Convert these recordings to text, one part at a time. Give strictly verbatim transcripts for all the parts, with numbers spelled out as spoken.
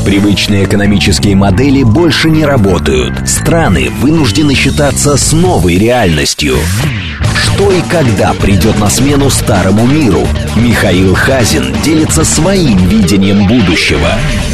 Привычные экономические модели больше не работают. Страны вынуждены считаться с новой реальностью. Что и когда придет на смену старому миру? Михаил Хазин делится своим видением будущего.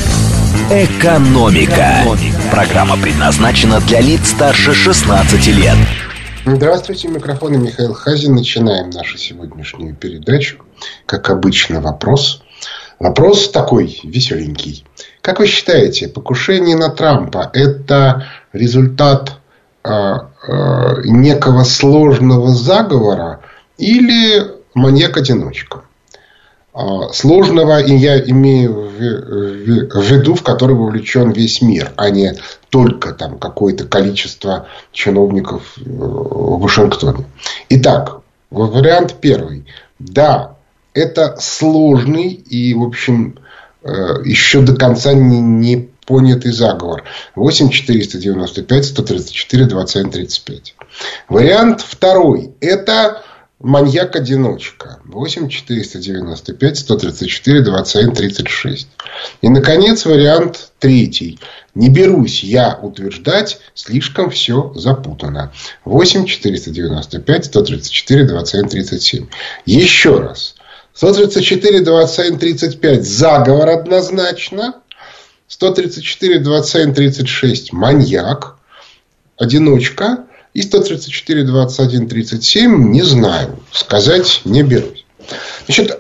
Экономика. Программа предназначена для лиц старше шестнадцати лет. Здравствуйте, микрофон Михаил Хазин. Начинаем нашу сегодняшнюю передачу. Как обычно, вопрос. Вопрос такой веселенький. Как вы считаете, покушение на Трампа – это результат э, э, некого сложного заговора или маньяк-одиночка? Э, сложного, и я имею в, в, в виду, в который вовлечен весь мир, а не только там какое-то количество чиновников в Вашингтоне. Итак, вариант первый. Да, это сложный и, в общем, еще до конца не, не понятый заговор. восемь четыреста девяносто пять сто тридцать четыре двадцать один тридцать пять. Вариант второй. Это маньяк-одиночка. восемь четыреста девяносто пять сто тридцать четыре двадцать один тридцать шесть. И, наконец, вариант третий. Не берусь я утверждать, слишком все запутано. восемь четыреста девяносто пять сто тридцать четыре двадцать один тридцать семь. Еще раз. сто тридцать четыре двадцать один тридцать пять заговор однозначно. сто тридцать четыре двадцать один тридцать шесть маньяк, одиночка. И сто тридцать четыре двадцать один тридцать семь не знаю. Сказать не берусь. Значит,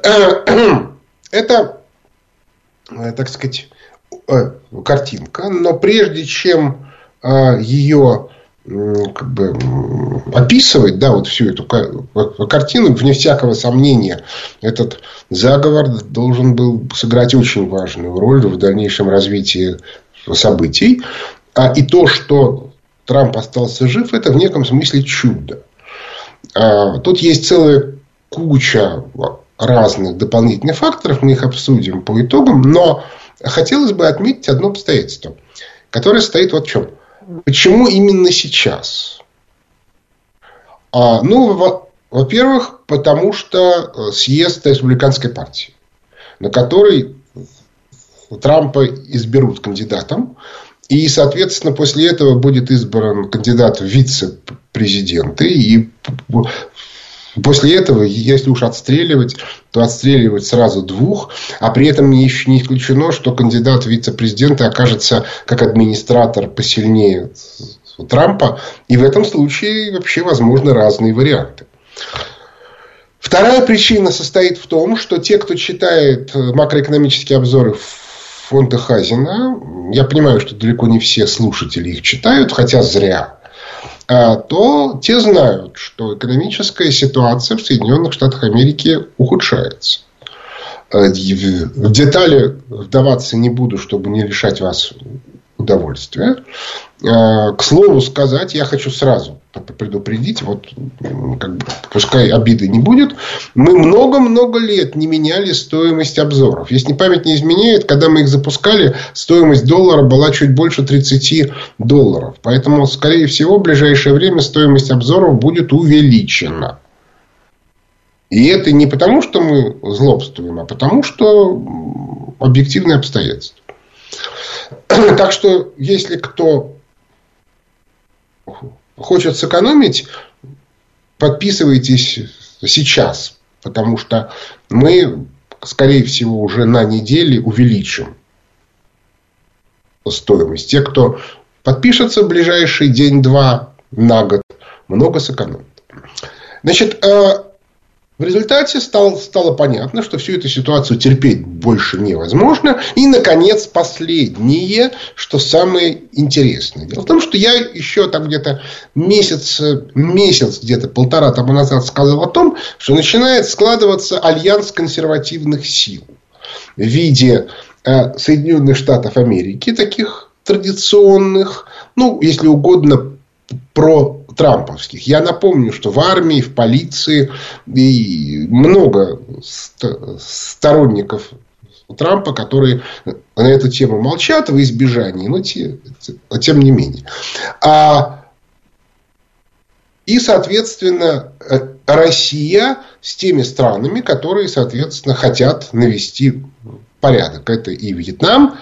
это, так сказать, картинка. Но прежде чем ее как бы описывать, да, вот всю эту картину, вне всякого сомнения, этот заговор должен был сыграть очень важную роль в дальнейшем развитии событий. А и то, что Трамп остался жив, это в неком смысле чудо. Тут есть целая куча разных дополнительных факторов, мы их обсудим по итогам, но хотелось бы отметить одно обстоятельство, которое стоит вот в чем. Почему именно сейчас? А, ну, во-первых, потому что съезд республиканской партии, на который Трампа изберут кандидатом, и, соответственно, после этого будет избран кандидат в вице-президенты, и после этого, если уж отстреливать, то отстреливать сразу двух. А при этом еще не исключено, что кандидат в вице-президенты окажется как администратор посильнее Трампа. И в этом случае вообще возможны разные варианты. Вторая причина состоит в том, что те, кто читает макроэкономические обзоры фонда Хазина, я понимаю, что далеко не все слушатели их читают, хотя зря, то те знают, что экономическая ситуация в Соединенных Штатах Америки ухудшается. В детали вдаваться не буду, чтобы не лишать вас удовольствия. К слову сказать, я хочу сразу предупредить, вот, как бы, пускай обиды не будет, мы много-много лет не меняли стоимость обзоров. Если память не изменяет, когда мы их запускали, стоимость доллара была чуть больше тридцати долларов. Поэтому, скорее всего, в ближайшее время стоимость обзоров будет увеличена. И это не потому, что мы злобствуем, а потому, что объективные обстоятельства. Так что, если кто хочет сэкономить, подписывайтесь сейчас. Потому что мы, скорее всего, уже на неделе увеличим стоимость. Те, кто подпишется в ближайший день-два на год, много сэкономит. Значит, в результате стало, стало понятно, что всю эту ситуацию терпеть больше невозможно. И, наконец, последнее, что самое интересное. Дело в том, что я еще там где-то месяц, месяц где-то полтора тому назад сказал о том, что начинает складываться альянс консервативных сил в виде э, Соединенных Штатов Америки, таких традиционных, ну, если угодно, про трамповских. Я напомню, что в армии, в полиции и много сторонников Трампа, которые на эту тему молчат в избежании, но те, тем не менее. А, и, соответственно, Россия с теми странами, которые, соответственно, хотят навести порядок. Это и Вьетнам,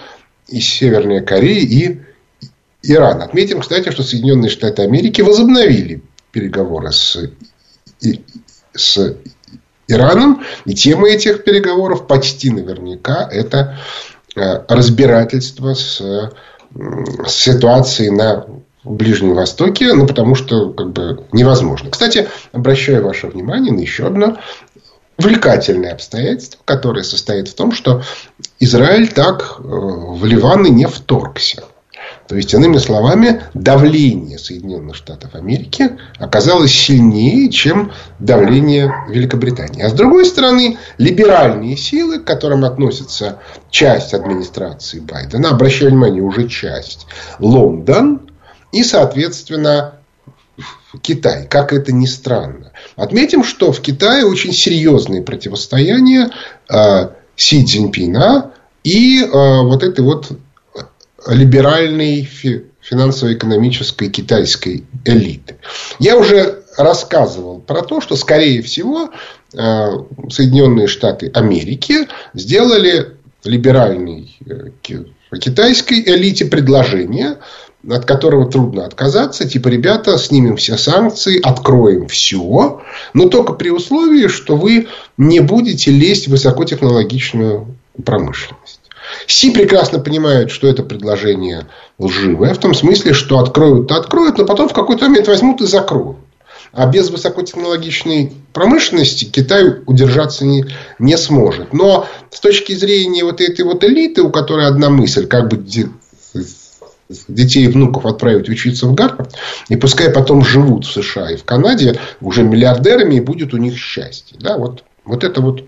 и Северная Корея, и Иран. Отметим, кстати, что Соединенные Штаты Америки возобновили переговоры с, и, с Ираном. И тема этих переговоров почти наверняка это разбирательство с, с ситуацией на Ближнем Востоке. Ну, потому что как бы невозможно. Кстати, обращаю ваше внимание на еще одно увлекательное обстоятельство, которое состоит в том, что Израиль так в Ливан и не вторгся. То есть, иными словами, давление Соединенных Штатов Америки оказалось сильнее, чем давление Великобритании. А с другой стороны, либеральные силы, к которым относится часть администрации Байдена, обращаю внимание, уже часть, Лондон и, соответственно, Китай. Как это ни странно. Отметим, что в Китае очень серьезные противостояния э, Си Цзиньпина и э, вот этой вот либеральной финансово-экономической китайской элиты. Я уже рассказывал про то, что, скорее всего, Соединенные Штаты Америки сделали либеральной китайской элите предложение, от которого трудно отказаться. Типа, ребята, снимем все санкции, откроем все, но только при условии, что вы не будете лезть в высокотехнологичную промышленность. Си прекрасно понимают, что это предложение лживое. В том смысле, что откроют-то откроют, но потом в какой-то момент возьмут и закроют. А без высокотехнологичной промышленности Китай удержаться не, не сможет. Но с точки зрения вот этой вот элиты, у которой одна мысль, как бы детей и внуков отправить учиться в Гарвард, и пускай потом живут в США и в Канаде уже миллиардерами, и будет у них счастье. Да, вот, вот это вот...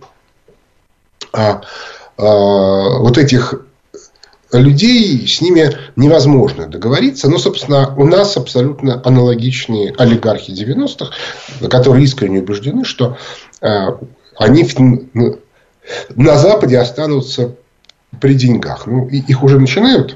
А, вот этих людей, с ними невозможно договориться. Но, собственно, у нас абсолютно аналогичные олигархи девяностых, которые искренне убеждены, что они на Западе останутся при деньгах. Ну, их уже начинают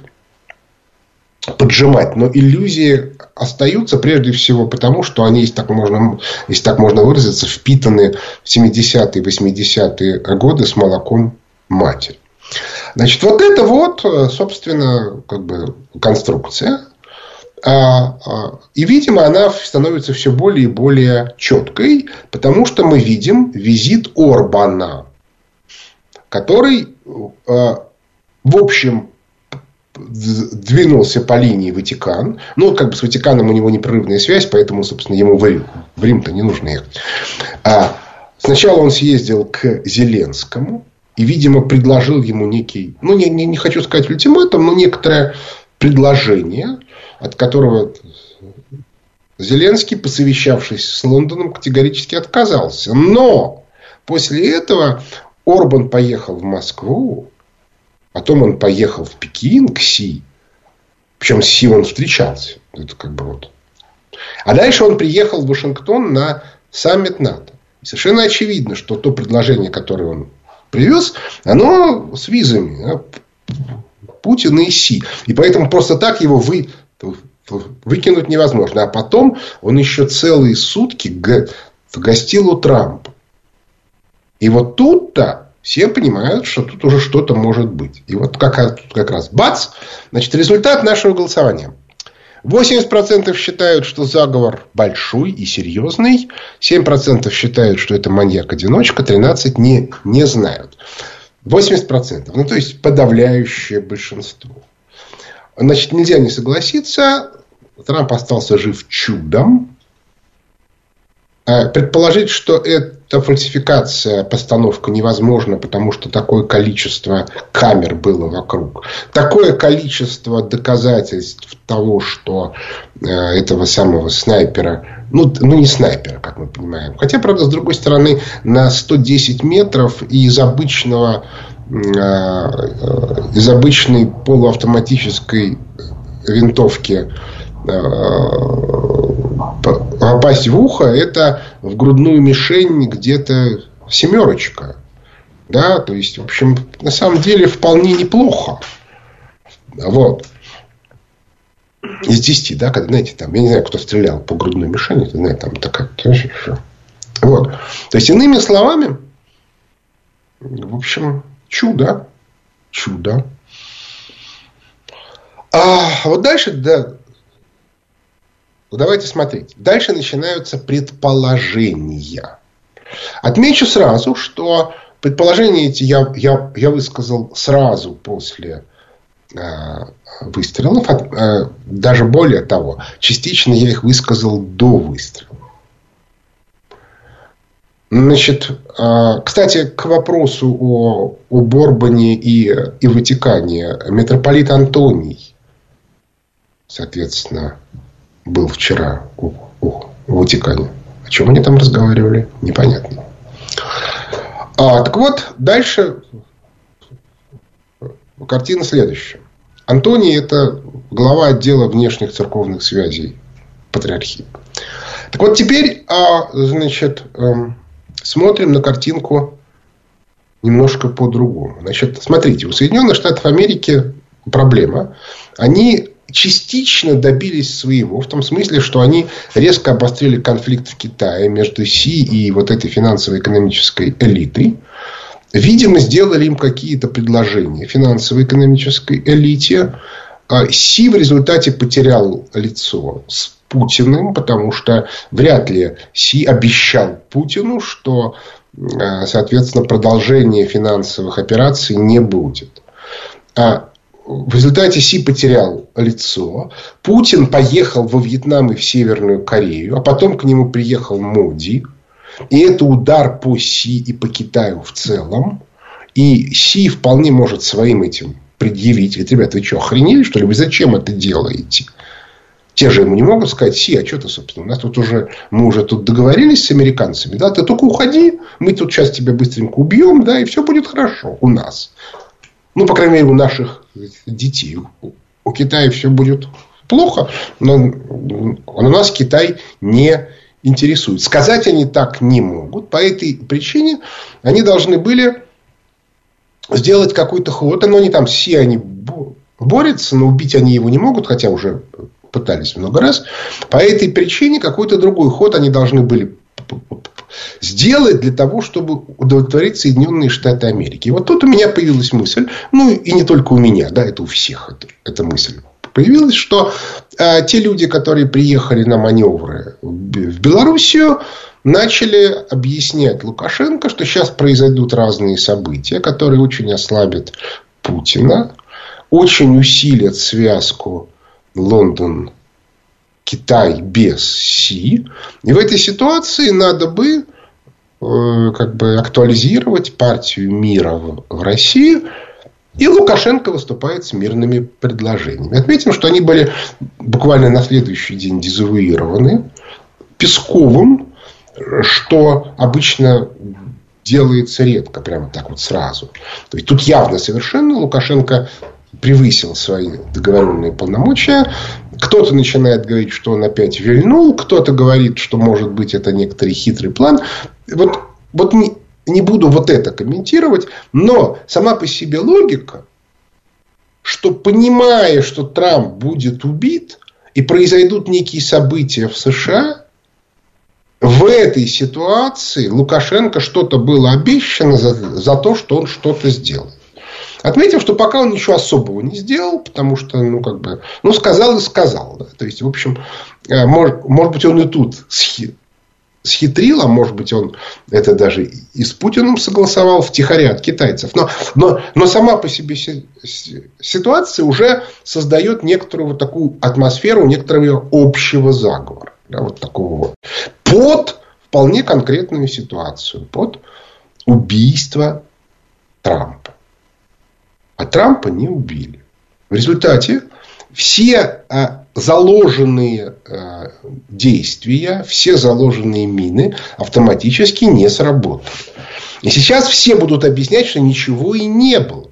поджимать, но иллюзии остаются прежде всего потому, что они, если так можно, если так можно выразиться, впитаны в семидесятые, восьмидесятые годы с молоком матери. Значит, вот это вот, собственно, как бы конструкция. И, видимо, она становится все более и более четкой, потому что мы видим визит Орбана, который, в общем, двинулся по линии Ватикан. Ну, как бы с Ватиканом у него непрерывная связь, поэтому, собственно, ему в Рим. В Рим-то не нужно ехать. Сначала он съездил к Зеленскому. И, видимо, предложил ему некий, ну, не, не, не хочу сказать ультиматум, но некоторое предложение, от которого Зеленский, посовещавшись с Лондоном, категорически отказался. Но после этого Орбан поехал в Москву, потом он поехал в Пекин к Си. Причем с Си он встречался. Это как бы вот. А дальше он приехал в Вашингтон на саммит НАТО. И совершенно очевидно, что то предложение, которое он привез, оно с визами Путина и Си. И поэтому просто так его вы, выкинуть невозможно. А потом он еще целые сутки гостил у Трампа. И вот тут-то все понимают, что тут уже что-то может быть. И вот как, как раз бац, значит, результат нашего голосования. восемьдесят процентов считают, что заговор большой и серьезный. семь процентов считают, что это маньяк-одиночка. тринадцать процентов не, не знают. восемьдесят процентов. Ну, то есть, подавляющее большинство. Значит, нельзя не согласиться. Трамп остался жив чудом. Предположить, что эта фальсификация, постановка невозможна, потому что такое количество камер было вокруг. Такое количество доказательств того, что этого самого снайпера, ну, ну не снайпера, как мы понимаем. Хотя, правда, с другой стороны, на сто десять метров и из обычного, из обычной полуавтоматической винтовки попасть в ухо, это в грудную мишень где-то семерочка. Да, то есть, в общем, на самом деле вполне неплохо. Вот. Из десяти, да, когда, знаете, там, я не знаю, кто стрелял по грудной мишени, это, знаете, там такая. Вот. То есть, иными словами, в общем, чудо. Чудо. А вот дальше, да, давайте смотреть. Дальше начинаются предположения. Отмечу сразу, что предположения эти я, я, я высказал сразу после э, выстрелов. Э, даже более того, частично я их высказал до выстрела. Значит, э, кстати, к вопросу о, о Борбане и, и Ватикане. Митрополит Антоний, соответственно, был вчера у, у, у Ватикане. О чем они там разговаривали, непонятно. А, так вот, дальше картина следующая. Антоний – это глава отдела внешних церковных связей патриархии. Так вот, теперь, а, значит, эм, смотрим на картинку немножко по-другому. Значит, смотрите, у Соединенных Штатов Америки проблема. Они частично добились своего, в том смысле, что они резко обострили конфликт в Китае между Си и вот этой финансово-экономической элитой. Видимо, сделали им какие-то предложения финансово-экономической элите. Си в результате потерял лицо с Путиным, потому что вряд ли Си обещал Путину, что, соответственно, продолжения финансовых операций не будет. В результате Си потерял лицо. Путин поехал во Вьетнам и в Северную Корею. А потом к нему приехал Моди. И это удар по Си и по Китаю в целом. И Си вполне может своим этим предъявить. Говорит, ребята, вы что, охренели, что ли? Вы зачем это делаете? Те же ему не могут сказать: Си, а что ты, собственно? У нас тут уже, мы уже тут договорились с американцами. Да? Ты только уходи. Мы тут сейчас тебя быстренько убьем. Да, и все будет хорошо у нас. Ну, по крайней мере, у наших детей. У Китая все будет плохо, но у нас Китай не интересует. Сказать они так не могут. По этой причине они должны были сделать какой-то ход. Но они там все они борются, но убить они его не могут, хотя уже пытались много раз. По этой причине какой-то другой ход они должны были сделать для того, чтобы удовлетворить Соединенные Штаты Америки. И вот тут у меня появилась мысль, ну и не только у меня, да, это у всех это, эта мысль появилась, что э, те люди, которые приехали на маневры в Белоруссию, начали объяснять Лукашенко, что сейчас произойдут разные события, которые очень ослабят Путина, очень усилят связку Лондон Китай без Си. И в этой ситуации надо бы, э, как бы актуализировать партию мира в, в России. И Лукашенко выступает с мирными предложениями. Отметим, что они были буквально на следующий день дезавуированы Песковым, что обычно делается редко, прямо так вот сразу. То есть тут явно совершенно Лукашенко превысил свои договоренные полномочия. Кто-то начинает говорить, что он опять вильнул. Кто-то говорит, что, может быть, это некоторый хитрый план. Вот, вот не, не буду вот это комментировать. Но сама по себе логика, что, понимая, что Трамп будет убит и произойдут некие события в США, в этой ситуации Лукашенко что-то было обещано за, за то, что он что-то сделал. Отметим, что пока он ничего особого не сделал, потому что, ну, как бы, ну, сказал и сказал. Да? То есть, в общем, может, может быть, он и тут схитрил, а может быть, он это даже и с Путиным согласовал втихаря от китайцев. Но, но, но сама по себе ситуация уже создает некоторую вот такую атмосферу, некоторого общего заговора. Да, вот такого вот. Под вполне конкретную ситуацию. Под убийство Трампа. А Трампа не убили. В результате все а, заложенные а, действия, все заложенные мины автоматически не сработали. И сейчас все будут объяснять, что ничего и не было.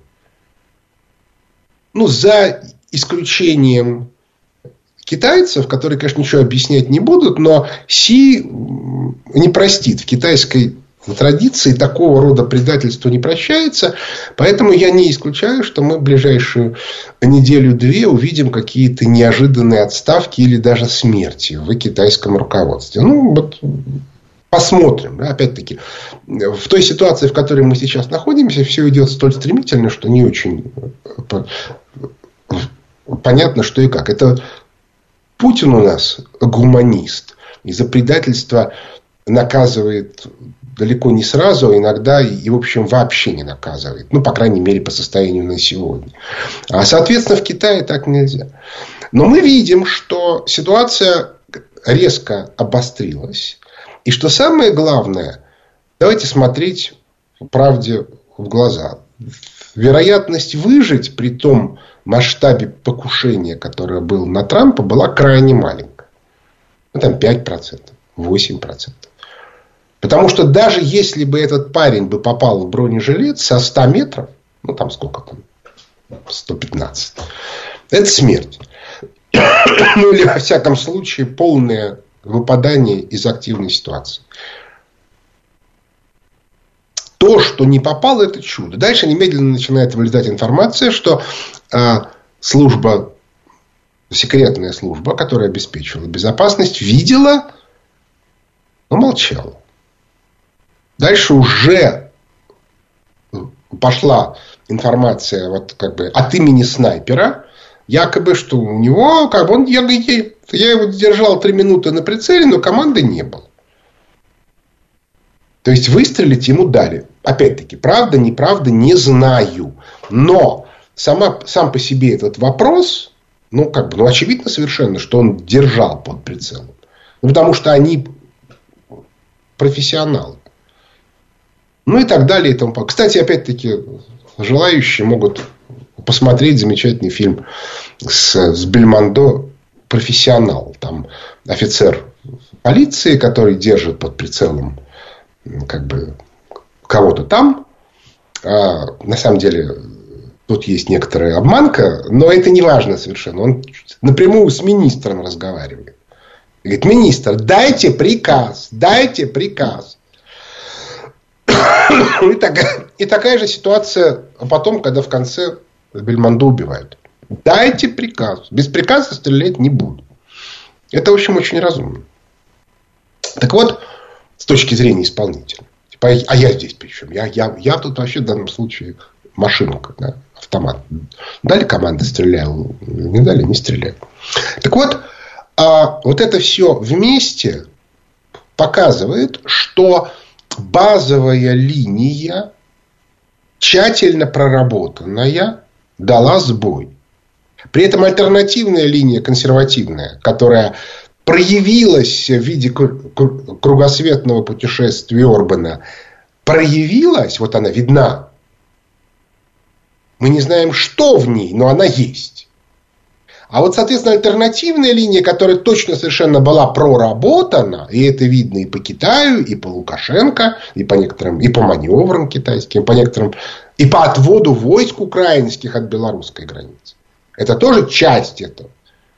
Ну, за исключением китайцев, которые, конечно, ничего объяснять не будут, но Си не простит. В китайской традиции такого рода предательство не прощается. Поэтому я не исключаю, что мы в ближайшую неделю-две увидим какие-то неожиданные отставки или даже смерти в китайском руководстве. Ну, вот посмотрим. Опять-таки, в той ситуации, в которой мы сейчас находимся, все идет столь стремительно, что не очень понятно, что и как. Это Путин у нас гуманист. И за предательство наказывает далеко не сразу, а иногда и, в общем, вообще не наказывает. Ну, по крайней мере, по состоянию на сегодня. А, соответственно, в Китае так нельзя. Но мы видим, что ситуация резко обострилась. И что самое главное, давайте смотреть правде в глаза. Вероятность выжить при том масштабе покушения, которое было на Трампа, была крайне маленькая. Ну, там пять процентов, восемь процентов. Потому что даже если бы этот парень бы попал в бронежилет со ста метров, ну там сколько там, сто пятнадцать, это смерть. Ну или во всяком случае полное выпадание из активной ситуации. То, что не попало, это чудо. Дальше немедленно начинает вылезать информация, что э, служба, секретная служба, которая обеспечивала безопасность, видела, но молчала. Дальше уже пошла информация вот, как бы, от имени снайпера, якобы, что у него, как бы он, я, я, я его держал три минуты на прицеле, но команды не было. То есть выстрелить ему дали. Опять-таки, правда, неправда, не знаю. Но сама, сам по себе этот вопрос, ну, как бы, ну, очевидно совершенно, что он держал под прицелом. Ну, потому что они профессионалы. Ну, и так далее. И тому. Кстати, опять-таки, желающие могут посмотреть замечательный фильм с, с Бельмондо «Профессионал». Там офицер полиции, который держит под прицелом как бы кого-то там. А, на самом деле, тут есть некоторая обманка, но это не важно совершенно. Он напрямую с министром разговаривает. Говорит: министр, дайте приказ, дайте приказ. И такая, и такая же ситуация потом, когда в конце Бельмондо убивают. Дайте приказ. Без приказа стрелять не буду. Это, в общем, очень разумно. Так вот, с точки зрения исполнителя. Типа, а я здесь при чем? Я, я, я тут вообще в данном случае машину, да, автомат. Дали команду, стреляю. Не дали, не стреляю. Так вот, а вот это все вместе показывает, что базовая линия, тщательно проработанная, дала сбой. При этом альтернативная линия, консервативная, которая проявилась в виде кругосветного путешествия Орбана, проявилась, вот она видна. Мы не знаем, что в ней, но она есть. А вот, соответственно, альтернативная линия, которая точно совершенно была проработана, и это видно и по Китаю, и по Лукашенко, и по некоторым, и по маневрам китайским, по некоторым, и по отводу войск украинских от белорусской границы. Это тоже часть этого.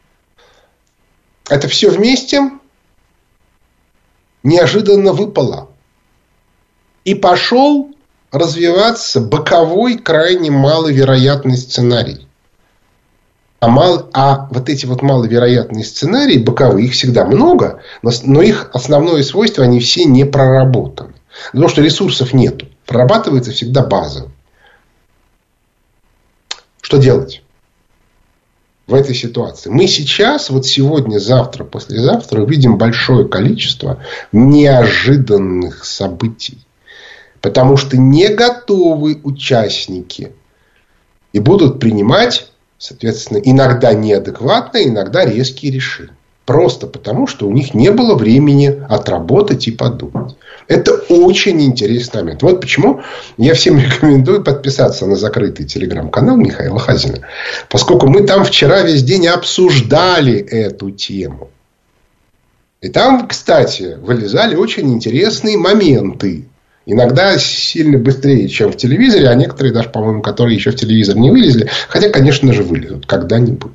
Это все вместе неожиданно выпало. И пошел развиваться боковой, крайне маловероятный сценарий. А, мал, а вот эти вот маловероятные сценарии, боковые, их всегда много, но, но их основное свойство, они все не проработаны. Потому что ресурсов нету. Прорабатывается всегда база. Что делать в этой ситуации? Мы сейчас, вот сегодня, завтра, послезавтра увидим большое количество неожиданных событий. Потому что не готовы участники. И будут принимать, соответственно, иногда неадекватные, иногда резкие решения. Просто потому, что у них не было времени отработать и подумать. Это очень интересный момент. Вот почему я всем рекомендую подписаться на закрытый телеграм-канал Михаила Хазина. Поскольку мы там вчера весь день обсуждали эту тему. И там, кстати, вылезали очень интересные моменты. Иногда сильно быстрее, чем в телевизоре. А некоторые даже, по-моему, которые еще в телевизор не вылезли. Хотя, конечно же, вылезут когда-нибудь.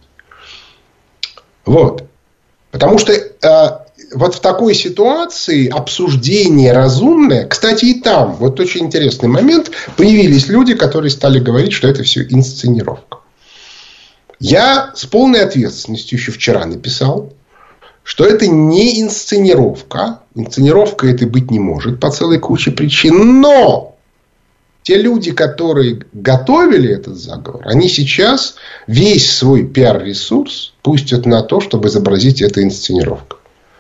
Вот. Потому что э, вот в такой ситуации обсуждение разумное. Кстати, и там, вот очень интересный момент. Появились люди, которые стали говорить, что это все инсценировка. Я с полной ответственностью еще вчера написал, что это не инсценировка. Инсценировка это быть не может по целой куче причин. Но Те люди, которые готовили этот заговор, они сейчас весь свой пиар-ресурс пустят на то, чтобы изобразить эту инсценировку.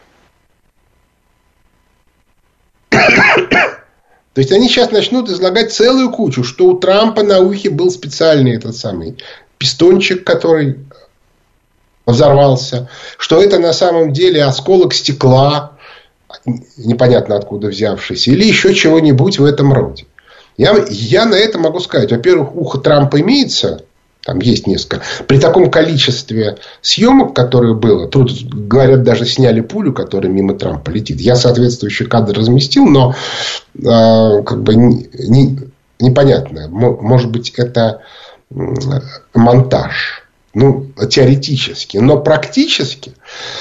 То есть они сейчас начнут излагать целую кучу, что у Трампа на ухе был специальный этот самый пистончик, который взорвался, что это на самом деле осколок стекла, непонятно откуда взявшийся, или еще чего-нибудь в этом роде. Я, я на это могу сказать. Во-первых, ухо Трампа имеется. Там есть несколько. При таком количестве съемок, которые было, тут, говорят, даже сняли пулю, которая мимо Трампа летит. Я соответствующий кадр разместил, но э, как бы не, не, непонятно. Может быть, это монтаж. Ну, теоретически. Но практически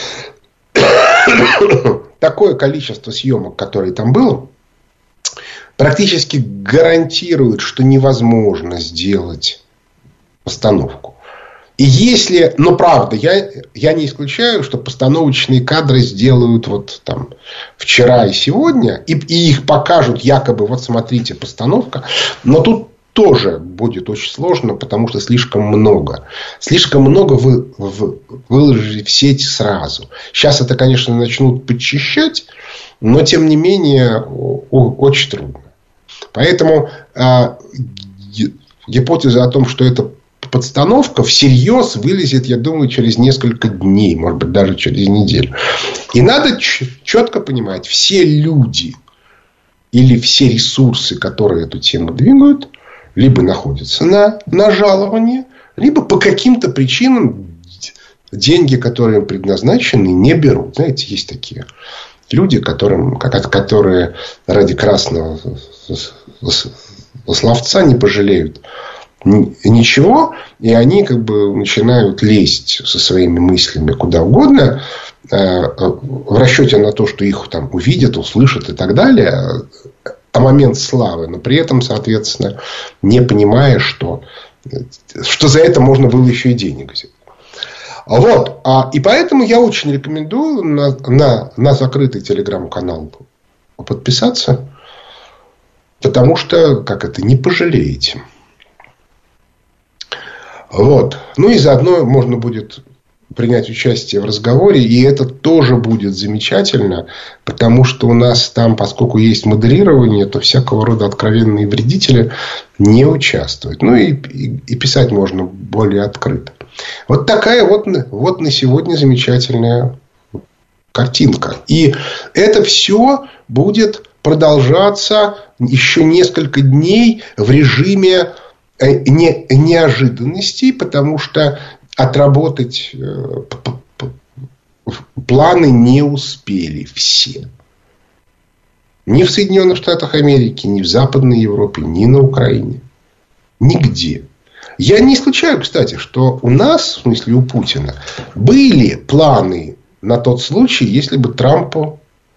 такое количество съемок, которые там было, практически гарантирует, что невозможно сделать постановку. И если, но правда, я, я не исключаю, что постановочные кадры сделают вот там вчера и сегодня, и, и их покажут якобы, вот смотрите, постановка. Но тут тоже будет очень сложно, потому что слишком много. Слишком много вы, вы, выложили в сеть сразу. Сейчас это, конечно, начнут подчищать, но тем не менее очень трудно. Поэтому э, гипотеза о том, что это подстановка, всерьез вылезет, я думаю, через несколько дней, может быть, даже через неделю. И надо четко понимать, все люди или все ресурсы, которые эту тему двигают, либо находятся на, на жаловании, либо по каким-то причинам деньги, которые им предназначены, не берут. Знаете, есть такие люди, которым, которые ради красного словца не пожалеют ничего, и они как бы начинают лезть со своими мыслями куда угодно, в расчете на то, что их там увидят, услышат и так далее, а момент славы, но при этом, соответственно, не понимая, что, что за это можно было еще и денег взять. Вот. И поэтому я очень рекомендую на, на, на закрытый телеграм-канал подписаться, потому что, как это, не пожалеете. Вот. Ну и заодно можно будет принять участие в разговоре, и это тоже будет замечательно, потому что у нас там, поскольку есть модерирование, то всякого рода откровенные вредители не участвуют. Ну и, и, и писать можно более открыто. Вот такая вот, вот на сегодня замечательная картинка. И это все будет продолжаться еще несколько дней в режиме не, неожиданностей, потому что отработать планы не успели все. Ни в Соединенных Штатах Америки, ни в Западной Европе, ни на Украине. Нигде. Я не исключаю, кстати, что у нас, в смысле у Путина, были планы на тот случай, если бы Трампа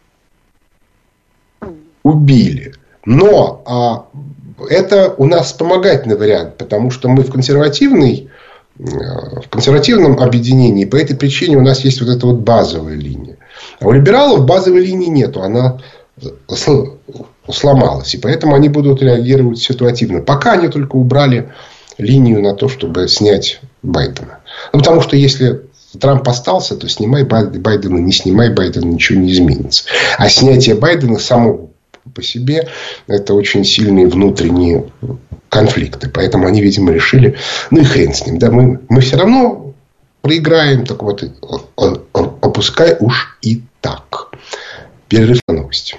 убили. Но а, это у нас вспомогательный вариант, потому что мы в консервативной в консервативном объединении. По этой причине у нас есть вот эта вот базовая линия. А у либералов базовой линии нету. Она сломалась. И поэтому они будут реагировать ситуативно. Пока они только убрали линию на то, чтобы снять Байдена. Ну, потому что если Трамп остался, то снимай Байдена, не снимай Байдена, ничего не изменится. А снятие Байдена само по себе это очень сильные внутренние конфликты. Поэтому они, видимо, решили, ну и хрен с ним. Да, мы, мы все равно проиграем, так вот, опускай уж и так. Перерыв на новости.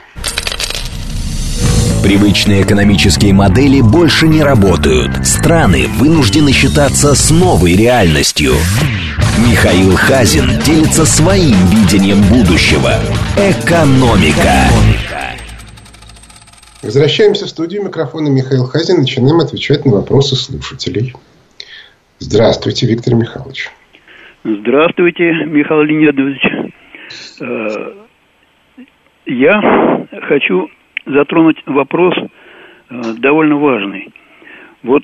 Привычные экономические модели больше не работают. Страны вынуждены считаться с новой реальностью. Михаил Хазин делится своим видением будущего. Экономика. Возвращаемся в студию. Микрофона Михаил Хазин. Начинаем отвечать на вопросы слушателей. Здравствуйте, Виктор Михайлович. Здравствуйте, Михаил Леонидович. Я хочу затронуть вопрос довольно важный. Вот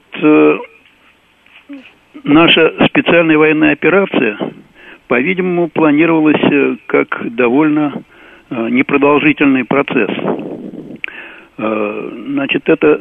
наша специальная военная операция, по-видимому, планировалась как довольно непродолжительный процесс. Значит, это,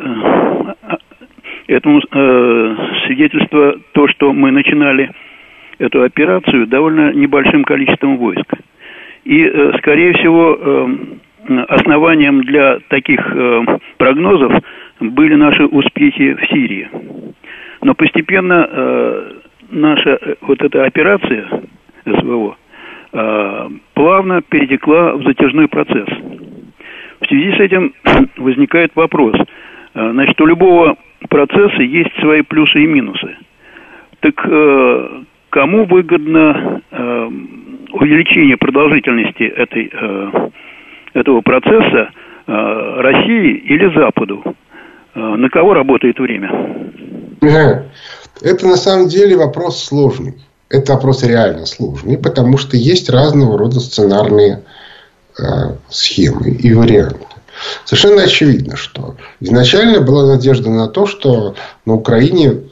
этому свидетельство то, что мы начинали эту операцию довольно небольшим количеством войск. И, скорее всего, основанием для таких прогнозов были наши успехи в Сирии. Но постепенно наша вот эта операция СВО плавно перетекла в затяжной процесс. В связи с этим возникает вопрос. Значит, у любого процесса есть свои плюсы и минусы. Так кому выгодно увеличение продолжительности этой, этого процесса, России или Западу? На кого работает время? Это на самом деле вопрос сложный. Это вопрос реально сложный, потому что есть разного рода сценарные э, схемы и варианты. Совершенно очевидно, что изначально была надежда на то, что на Украине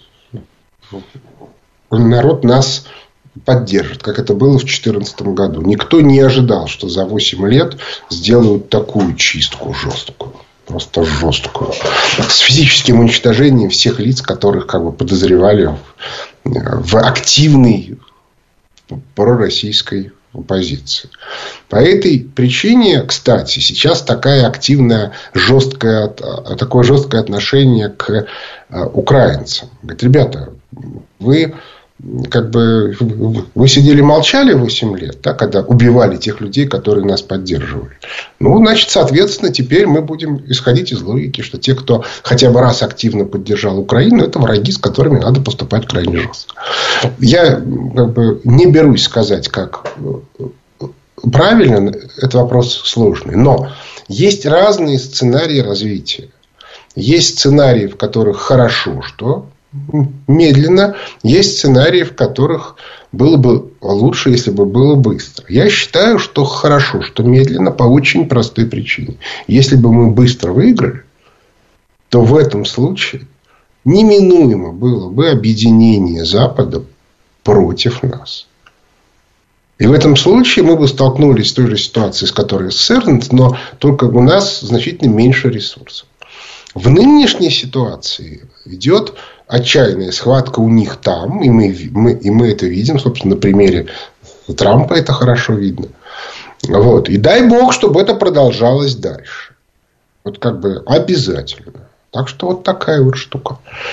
народ нас поддержит, как это было в две тысячи четырнадцатом году. Никто не ожидал, что за восемь лет сделают такую чистку жесткую. Просто жесткую. С физическим уничтожением всех лиц, которых как бы подозревали в, в активной пророссийской оппозиции. По этой причине, кстати, сейчас такая активная, жесткое, такое жесткое отношение к украинцам. Говорит, ребята, вы как бы вы сидели молчали восемь лет, да, когда убивали тех людей, которые нас поддерживали. Ну, значит, соответственно, теперь мы будем исходить из логики, что те, кто хотя бы раз активно поддержал Украину, это враги, с которыми надо поступать крайне жестко. Я как бы не берусь сказать, как правильно, это вопрос сложный. Но есть разные сценарии развития. Есть сценарии, в которых хорошо, что медленно. Есть сценарии, в которых было бы лучше, если бы было быстро. Я считаю, что хорошо, что медленно по очень простой причине. Если бы мы быстро выиграли, то в этом случае неминуемо было бы объединение Запада против нас. И в этом случае мы бы столкнулись с той же ситуацией, с которой СССР, но только у нас значительно меньше ресурсов. В нынешней ситуации идет отчаянная схватка у них там, и мы, мы, и мы это видим, собственно, на примере Трампа это хорошо видно. Вот. И дай бог, чтобы это продолжалось дальше. Вот как бы обязательно. Так что вот такая вот штука.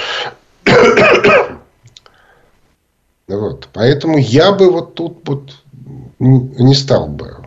Вот. Поэтому я бы вот тут вот не стал бы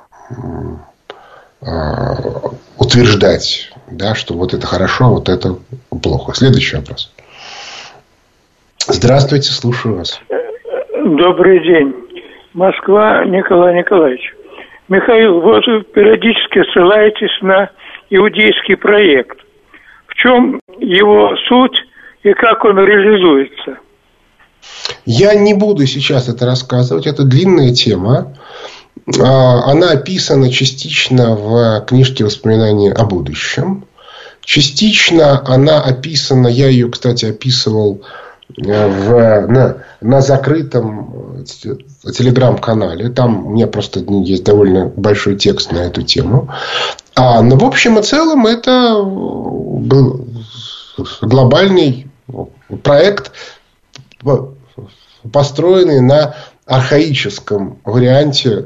утверждать, да, что вот это хорошо, а вот это плохо. Следующий вопрос. Здравствуйте, слушаю вас. Добрый день. Москва, Николай Николаевич. Михаил, вот вы периодически ссылаетесь на иудейский проект. В чем его суть и как он реализуется? Я не буду сейчас это рассказывать. Это длинная тема. Она описана частично в книжке «Воспоминания о будущем». Частично она описана, я ее, кстати, описывал в, на, на закрытом телеграм-канале. Там у меня просто есть довольно большой текст на эту тему. А, но в общем и целом это был глобальный проект, построенный на архаическом варианте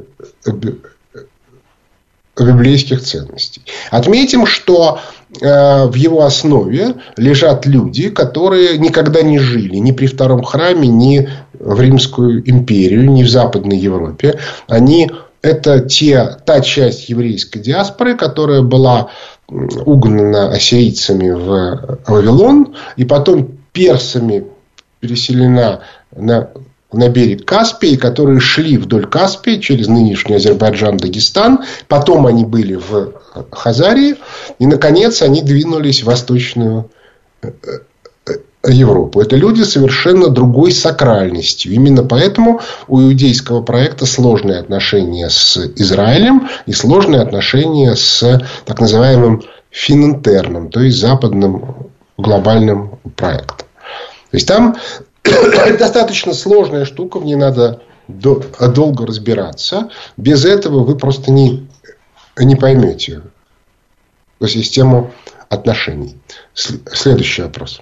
библейских ценностей. Отметим, что э, в его основе лежат люди, которые никогда не жили ни при Втором храме, ни в Римскую империю, ни в Западной Европе. Они это те, та часть еврейской диаспоры, которая была угнана ассирийцами в Вавилон и потом персами переселена на на берег Каспия, которые шли вдоль Каспия через нынешний Азербайджан, Дагестан. Потом они были в Хазарии. И, наконец, они двинулись в Восточную Европу. Это люди совершенно другой сакральностью. Именно поэтому у иудейского проекта сложные отношения с Израилем и сложные отношения с так называемым фининтерном, то есть западным глобальным проектом. То есть там достаточно сложная штука, в ней надо долго разбираться. Без этого вы просто не, не поймете систему отношений. Следующий вопрос.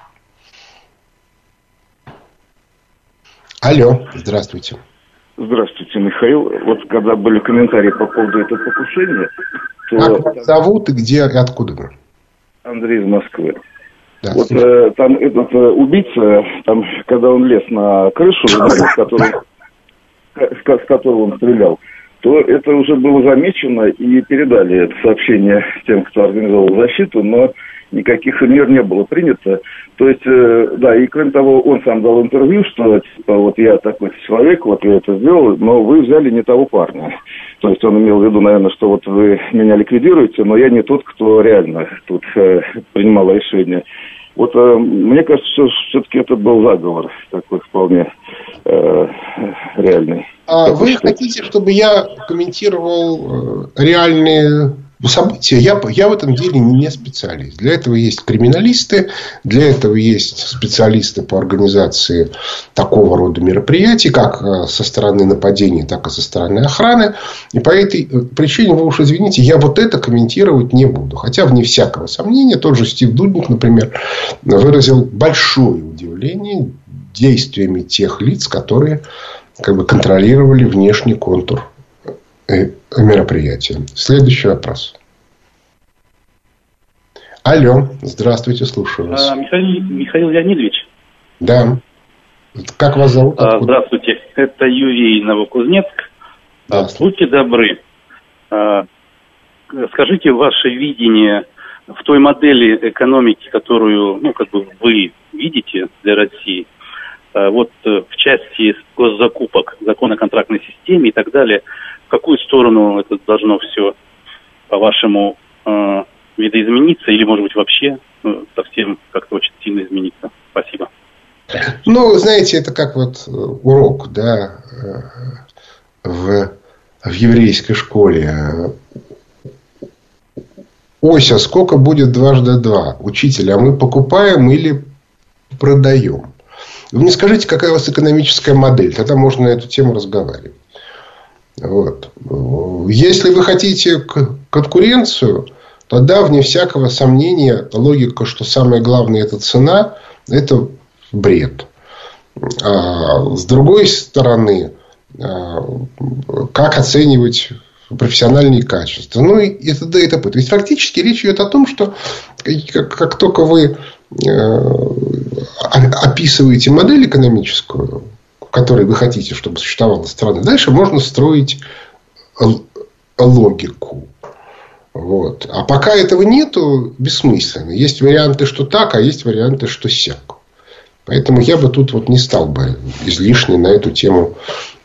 Алло, здравствуйте. Здравствуйте, Михаил. Вот когда были комментарии по поводу этого покушения, то... Как вас зовут и где, и откуда вы? Андрей из Москвы. Да, вот э, там этот э, убийца, там, когда он лез на крышу, с которой, с, с которого он стрелял, то это уже было замечено и передали это сообщение тем, кто организовал защиту, но никаких мер не было принято. То есть, э, да, и кроме того, он сам дал интервью, что, типа, вот я такой человек, вот я это сделал, но вы взяли не того парня. То есть, он имел в виду, наверное, что вот вы меня ликвидируете, но я не тот, кто реально тут э, принимал решение. Вот э, мне кажется, что все-таки это был заговор такой вполне э, реальный. А вы что... хотите, чтобы я комментировал э, реальные события? Я, я в этом деле не специалист. Для этого есть криминалисты, для этого есть специалисты по организации такого рода мероприятий, как со стороны нападений, так и со стороны охраны. И по этой причине, вы уж извините, я вот это комментировать не буду. Хотя, вне всякого сомнения, тот же Стив Дудник, например, выразил большое удивление действиями тех лиц, которые как бы контролировали внешний контур мероприятия. Следующий вопрос. Алло, здравствуйте, слушаю вас. А, Михаил, Михаил Леонидович. Да. Как вас зовут? А, здравствуйте, это Юрий, Новокузнецк. Да. Будьте добры. А, скажите ваше видение в той модели экономики, которую, ну, как бы вы видите для России, а, вот в части госзакупок, закон о контрактной системе и так далее, в какую сторону это должно все, по-вашему, э, видоизмениться или, может быть, вообще э, совсем как-то очень сильно измениться? Спасибо. Ну, знаете, это как вот урок, да, в, в еврейской школе. Ося, сколько будет дважды два? Учитель, а мы покупаем или продаем? Вы мне скажите, какая у вас экономическая модель? Тогда можно на эту тему разговаривать. Вот. Если вы хотите конкуренцию, тогда, вне всякого сомнения, логика, что самое главное это цена, это бред. А с другой стороны, как оценивать профессиональные качества? Ну, и т.д. и т.п. То есть, фактически речь идет о том, что как, как только вы описываете модель экономическую, которой вы хотите, чтобы существовала страна, дальше можно строить логику. Вот. А пока этого нету, бессмысленно. Есть варианты, что так, а есть варианты, что сяк. Поэтому я бы тут вот не стал бы излишне на эту тему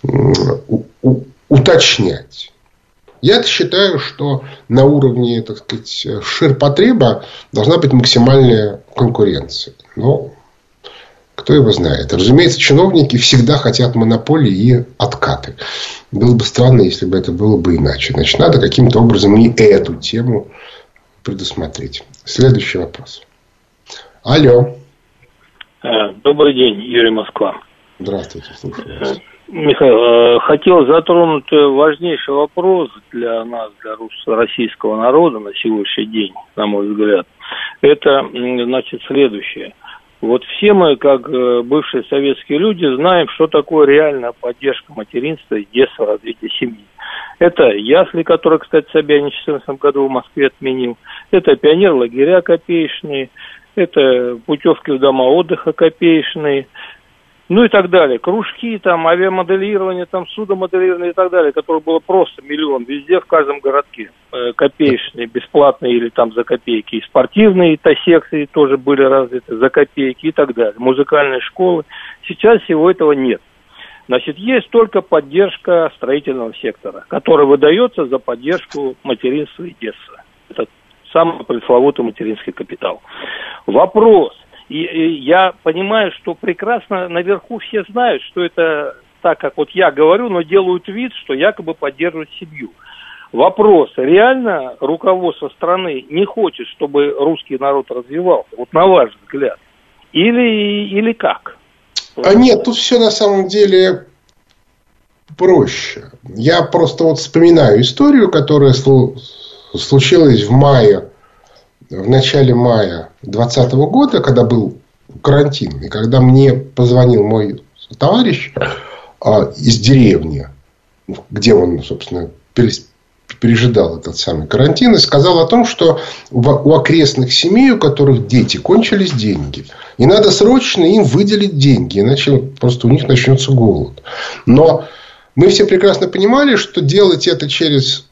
уточнять. Я считаю, что на уровне, так сказать, ширпотреба должна быть максимальная конкуренция. Но кто его знает. Разумеется, чиновники всегда хотят монополии и откаты. Было бы странно, если бы это было бы иначе. Значит, надо каким-то образом и эту тему предусмотреть. Следующий вопрос. Алло. Добрый день, Юрий, Москва. Здравствуйте, слушаю вас. Михаил, хотел затронуть важнейший вопрос для нас, для российского народа на сегодняшний день, на мой взгляд. Это, значит, следующее. Вот все мы, как бывшие советские люди, знаем, что такое реальная поддержка материнства и детства, развития семьи. Это ясли, которые, кстати, Собянин в две тысячи четырнадцатом году в Москве отменил. Это пионер-лагеря копеечные. Это путевки в дома отдыха копеечные. Ну и так далее. Кружки, там, авиамоделирование, там, судомоделирование и так далее, которое было просто миллион везде, в каждом городке. Э, копеечные, бесплатные или там за копейки. И спортивные то секции тоже были развиты за копейки и так далее. Музыкальные школы. Сейчас всего этого нет. Значит, есть только поддержка строительного сектора, которая выдается за поддержку материнства и детства. Это самый пресловутый материнский капитал. Вопрос. И, и я понимаю, что прекрасно наверху все знают, что это так, как вот я говорю, но делают вид, что якобы поддерживают семью. Вопрос. Реально руководство страны не хочет, чтобы русский народ развивался? Вот на ваш взгляд. Или, или как? А нет, тут все на самом деле проще. Я просто вот вспоминаю историю, которая случилась в мае в начале мая двадцатого года, когда был карантин, и когда мне позвонил мой товарищ а, из деревни, где он, собственно, пережидал этот самый карантин, и сказал о том, что у окрестных семей, у которых дети, кончились деньги. И надо срочно им выделить деньги, иначе просто у них начнется голод. Но мы все прекрасно понимали, что делать это через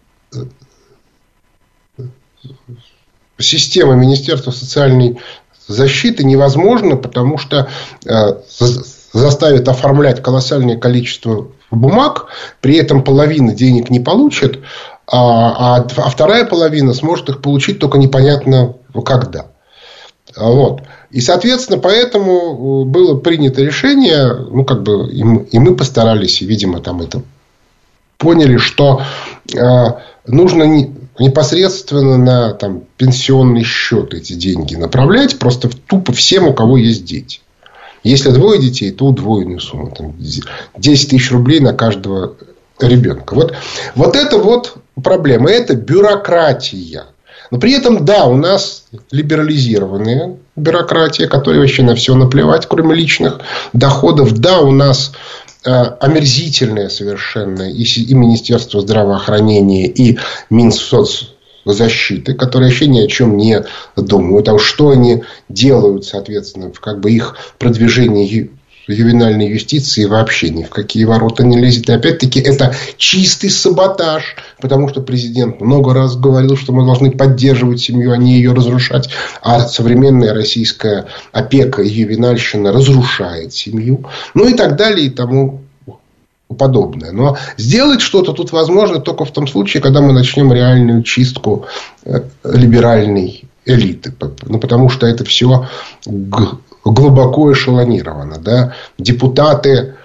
систему Министерства социальной защиты невозможно, потому что заставит оформлять колоссальное количество бумаг, при этом половина денег не получит, а, а вторая половина сможет их получить только непонятно когда. Вот. И, соответственно, поэтому было принято решение, ну, как бы, и мы, и мы постарались, и, видимо, там это поняли, что э, нужно не, непосредственно на там, пенсионный счет эти деньги направлять, просто тупо всем, у кого есть дети. Если двое детей, то удвоенную сумму. Там, десять тысяч рублей на каждого ребенка. Вот, вот это вот проблема. Это бюрократия. Но при этом, да, у нас либерализированная бюрократия, которой вообще на все наплевать, кроме личных доходов. Да, у нас э, омерзительное совершенно и, и Министерство здравоохранения, и Минсоцзащиты, которые вообще ни о чем не думают. А что они делают, соответственно, как бы их продвижение ювенальной юстиции вообще ни в какие ворота не лезет. И опять-таки это чистый саботаж, потому что президент много раз говорил, что мы должны поддерживать семью, а не ее разрушать. А современная российская опека и ювенальщина разрушает семью. Ну и так далее и тому подобное. Но сделать что-то тут возможно только в том случае, когда мы начнем реальную чистку либеральной элиты. Ну, потому что это все глубоко эшелонировано. Да? Депутаты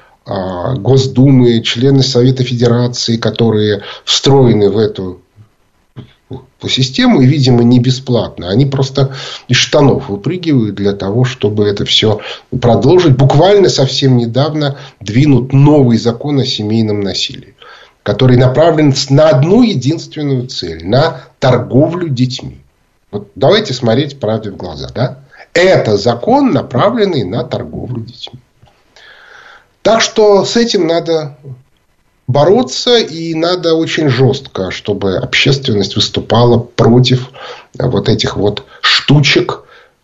Госдумы, члены Совета Федерации, которые встроены в эту систему, и, видимо, не бесплатно. Они просто из штанов выпрыгивают для того, чтобы это все продолжить. Буквально совсем недавно двинут новый закон о семейном насилии, который направлен на одну единственную цель – на торговлю детьми. Вот давайте смотреть правде в глаза. Да? Это закон, направленный на торговлю детьми. Так что с этим надо бороться, и надо очень жестко, чтобы общественность выступала против вот этих вот штучек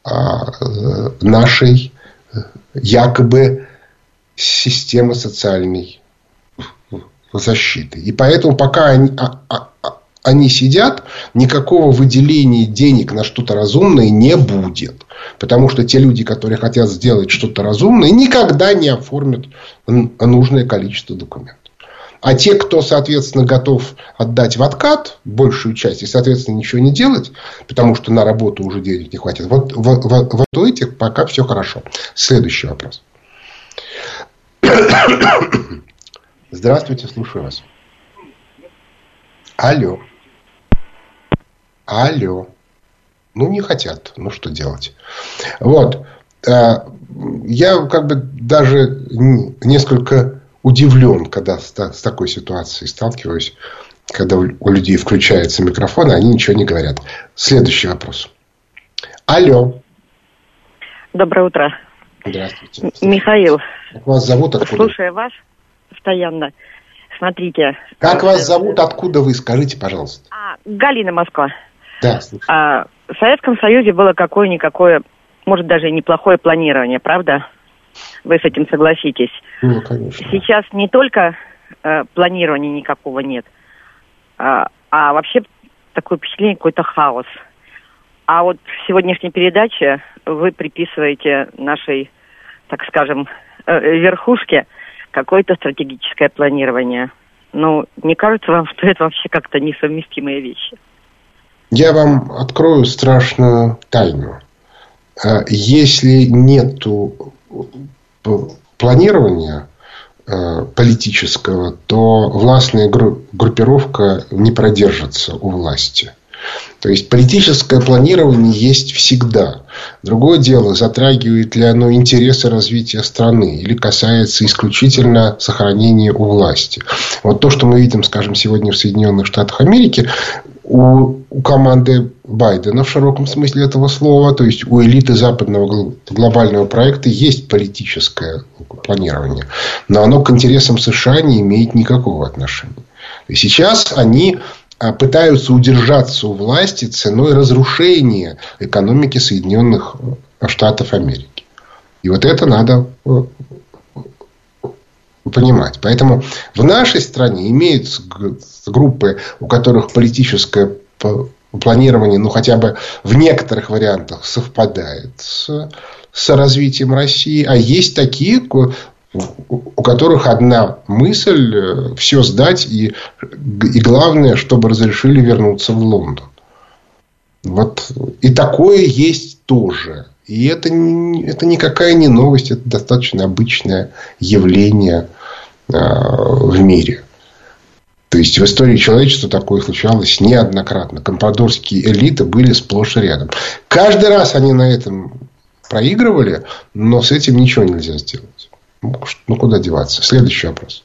нашей якобы системы социальной защиты. И поэтому пока они, они сидят, никакого выделения денег на что-то разумное не будет. Потому что те люди, которые хотят сделать что-то разумное, никогда не оформят нужное количество документов. А те, кто, соответственно, готов отдать в откат большую часть и, соответственно, ничего не делать, потому что на работу уже денег не хватит, вот, вот, вот, вот у этих пока все хорошо. Следующий вопрос. Здравствуйте, слушаю вас. Алло. Алло. Ну, не хотят. Ну, что делать? Вот. Я как бы даже несколько удивлен, когда с такой ситуацией сталкиваюсь, когда у людей включается микрофон, а они ничего не говорят. Следующий вопрос. Алло. Доброе утро. Здравствуйте. Михаил. Как вас зовут? Откуда? Слушаю вас постоянно. Смотрите. Как вас зовут? Откуда вы? Скажите, пожалуйста. А, Галина, Москва. Да, слушаю. А, в Советском Союзе было какое-никакое, может, даже и неплохое планирование, правда? Вы с этим согласитесь? Ну, конечно. Сейчас не только э, планирования никакого нет, а, а вообще такое впечатление, какой-то хаос. А вот в сегодняшней передаче вы приписываете нашей, так скажем, э, верхушке какое-то стратегическое планирование. Ну, не кажется вам, что это вообще как-то несовместимые вещи? Я вам открою страшную тайну. Если нету планирования политического, то властная группировка не продержится у власти. То есть политическое планирование есть всегда. Другое дело, затрагивает ли оно интересы развития страны или касается исключительно сохранения у власти. Вот то, что мы видим, скажем, сегодня в Соединенных Штатах Америки, у, у команды Байдена в широком смысле этого слова, то есть у элиты западного глобального проекта есть политическое планирование, но оно к интересам США не имеет никакого отношения. И сейчас они пытаются удержаться у власти ценой разрушения экономики Соединенных Штатов Америки. И вот это надо понимать. Поэтому в нашей стране имеются группы, у которых политическое планирование, ну, хотя бы в некоторых вариантах совпадает с, с развитием России. А есть такие, у которых одна мысль – все сдать. И, и главное, чтобы разрешили вернуться в Лондон. Вот. И такое есть тоже. И это, это никакая не новость. Это достаточно обычное явление э, в мире. То есть, в истории человечества такое случалось неоднократно. Компрадорские элиты были сплошь и рядом. Каждый раз они на этом проигрывали, но с этим ничего нельзя сделать. Ну, куда деваться? Следующий вопрос.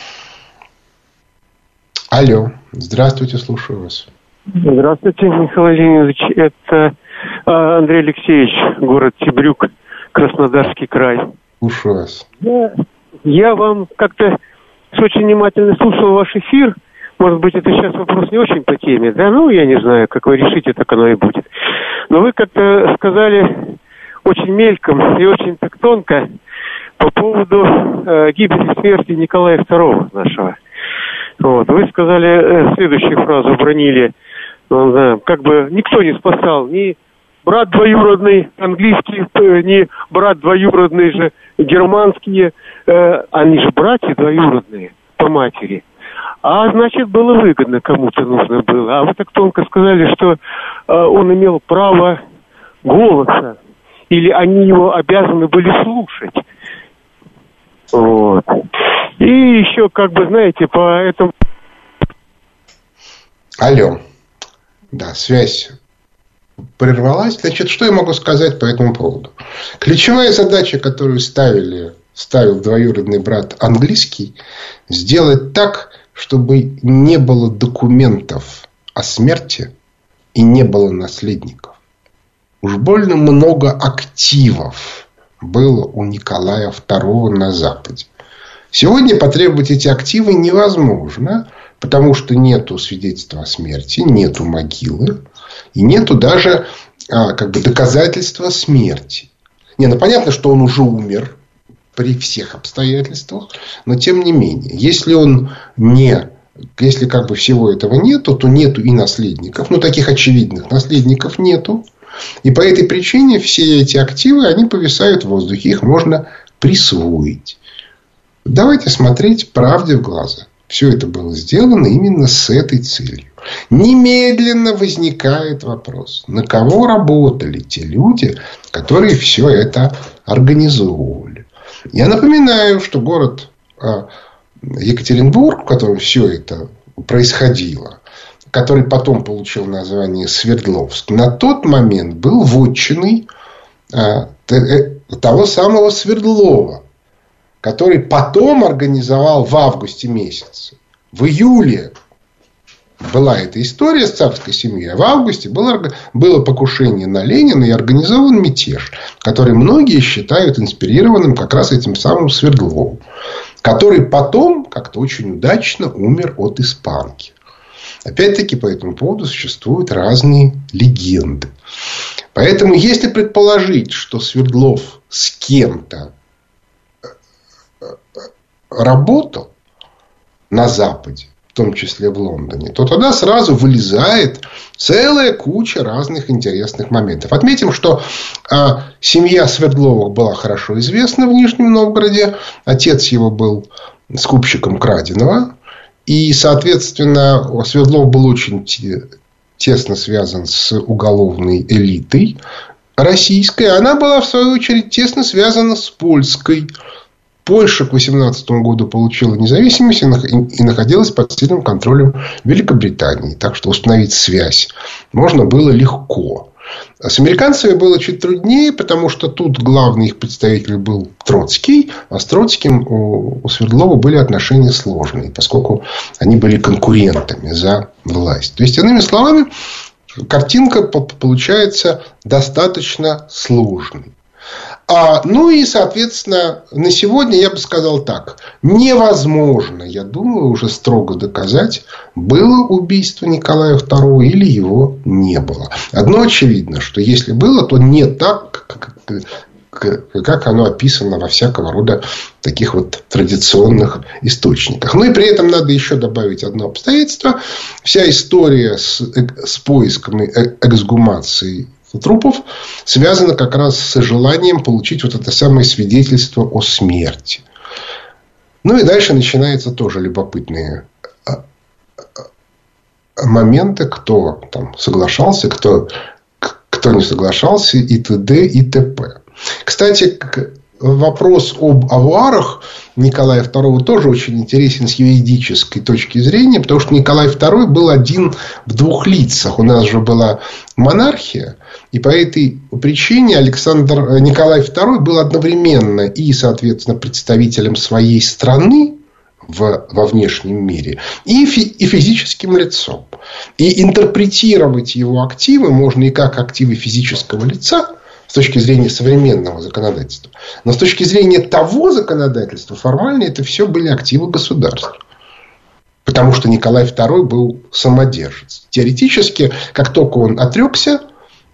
Алло. Здравствуйте, слушаю вас. Здравствуйте, Михаил Владимирович. Это Андрей Алексеевич, город Тебрюк, Краснодарский край. Слушаю вас. Я, я вам как-то очень внимательно слушал ваш эфир. Может быть, это сейчас вопрос не очень по теме, да? Ну, я не знаю, как вы решите, так оно и будет. Но вы как-то сказали очень мельком и очень так тонко по поводу э, гибели смерти Николая второго нашего. Вот. Вы сказали э, следующую фразу, бронили, ну, да, как бы никто не спасал, ни брат двоюродный английский, э, ни брат двоюродный же германские, э, они же братья двоюродные по матери. А значит, было выгодно, кому-то нужно было. А вы так тонко сказали, что э, он имел право голоса, или они его обязаны были слушать. Вот. И еще, как бы, знаете, по этому... Алло. Да, связь прервалась. Значит, что я могу сказать по этому поводу? Ключевая задача, которую ставили, ставил двоюродный брат английский, сделать так, чтобы не было документов о смерти и не было наследников. Уж больно много активов было у Николая второго на Западе. Сегодня потребовать эти активы невозможно, потому что нету свидетельства о смерти, нету могилы и нету даже а, как бы доказательства смерти. Не, ну понятно, что он уже умер при всех обстоятельствах, но тем не менее, если он не, если как бы всего этого нету, то нету и наследников, ну таких очевидных наследников нету. И по этой причине все эти активы, они повисают в воздухе. Их можно присвоить. Давайте смотреть правде в глаза. Все это было сделано именно с этой целью. Немедленно возникает вопрос. На кого работали те люди, которые все это организовывали? Я напоминаю, что город Екатеринбург, в котором все это происходило, который потом получил название Свердловск, на тот момент был вотчиной того самого Свердлова, который потом организовал в августе месяце. В июле была эта история с царской семьей, а в августе было, было покушение на Ленина и организован мятеж, который многие считают инспирированным как раз этим самым Свердловым, который потом как-то очень удачно умер от испанки. Опять-таки, по этому поводу существуют разные легенды. Поэтому, если предположить, что Свердлов с кем-то работал на Западе, в том числе в Лондоне, то тогда сразу вылезает целая куча разных интересных моментов. Отметим, что а, семья Свердловых была хорошо известна в Нижнем Новгороде. Отец его был скупщиком краденого. И, соответственно, Свердлов был очень тесно связан с уголовной элитой российской. Она была, в свою очередь, тесно связана с польской. Польша к восемнадцатому году получила независимость и находилась под сильным контролем Великобритании. Так что установить связь можно было легко. С американцами было чуть труднее, потому что тут главный их представитель был Троцкий, а с Троцким у, у Свердлова были отношения сложные, поскольку они были конкурентами за власть. То есть, иными словами, картинка получается достаточно сложной. А, ну и, соответственно, на сегодня я бы сказал так. Невозможно, я думаю, уже строго доказать, было убийство Николая второго или его не было. Одно очевидно, что если было, то не так, как, как оно описано во всякого рода таких вот традиционных источниках. Ну и при этом надо еще добавить одно обстоятельство. Вся история с, с поиском и эксгумацией трупов связано как раз с желанием получить вот это самое свидетельство о смерти. Ну и дальше начинаются тоже любопытные моменты, кто там соглашался, кто, кто не соглашался, и т.д. и т.п. Кстати, вопрос об авуарах Николая второго тоже очень интересен с юридической точки зрения, потому что Николай второй был один в двух лицах. У нас же была монархия, и по этой причине Александр Николай второй был одновременно и, соответственно, представителем своей страны в, во внешнем мире, и, фи, и физическим лицом. И интерпретировать его активы можно и как активы физического лица, с точки зрения современного законодательства. Но с точки зрения того законодательства, формально это все были активы государства. Потому что Николай второй был самодержец. Теоретически, как только он отрекся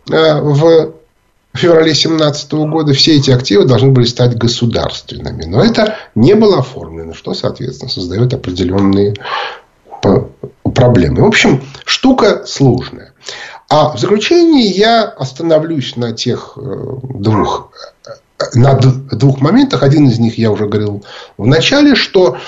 в феврале семнадцатого года, все эти активы должны были стать государственными. Но это не было оформлено, что, соответственно, создает определенные проблемы. В общем, штука сложная. А в заключении я остановлюсь на тех двух, на двух моментах. Один из них я уже говорил в начале, что,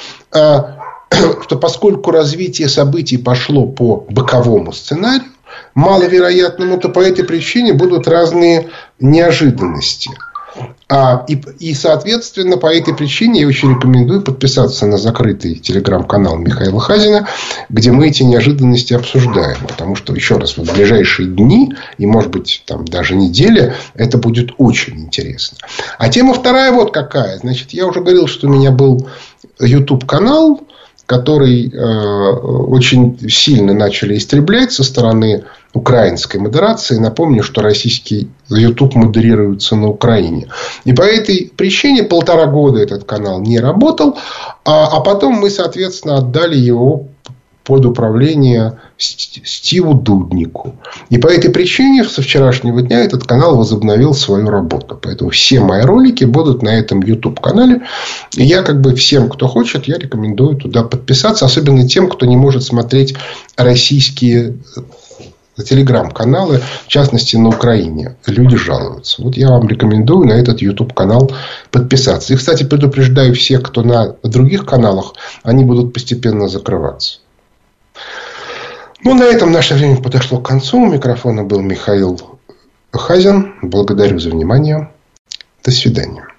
что поскольку развитие событий пошло по боковому сценарию, маловероятному, то по этой причине будут разные неожиданности. А, и, и, соответственно, по этой причине я очень рекомендую подписаться на закрытый телеграм-канал Михаила Хазина, где мы эти неожиданности обсуждаем. Потому что, еще раз, вот в ближайшие дни и, может быть, там, даже недели это будет очень интересно. А тема вторая вот какая. Значит, я уже говорил, что у меня был YouTube-канал, который э, очень сильно начали истреблять со стороны украинской модерации. Напомню, что российский YouTube модерируется на Украине. И по этой причине полтора года этот канал не работал. А, а потом мы, соответственно, отдали его под управление Стиву Дуднику. И по этой причине со вчерашнего дня этот канал возобновил свою работу. Поэтому все мои ролики будут на этом YouTube-канале. И я как бы всем, кто хочет, я рекомендую туда подписаться. Особенно тем, кто не может смотреть российские телеграм-каналы, в частности, на Украине. Люди жалуются. Вот я вам рекомендую на этот YouTube-канал подписаться. И, кстати, предупреждаю всех, кто на других каналах, они будут постепенно закрываться. Ну, на этом наше время подошло к концу. У микрофона был Михаил Хазин. Благодарю за внимание. До свидания.